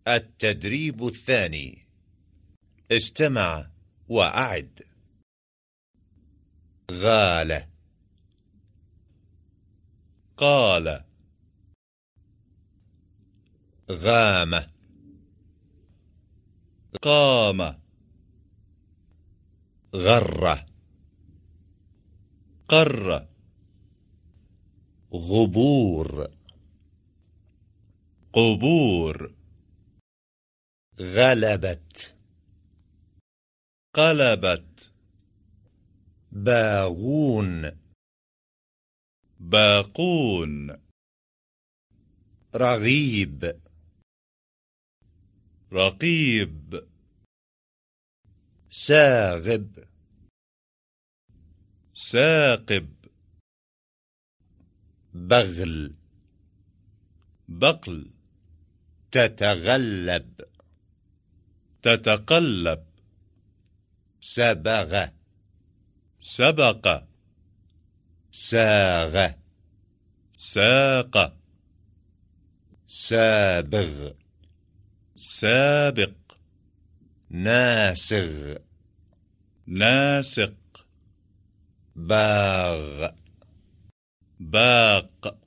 التدريب الثاني. استمع وأعد. غال، قال، غام، قام، غر، قر، غبور، قبور، غلبت، قلبت، باغون، باقون، رغيب، رقيب، ساغب، ساقب، بغل، بقل، تتغلب، تتقلب، سبغ، سبق، ساغ، ساق، سابغ، سابق، ناسغ، ناسق، باغ، باق،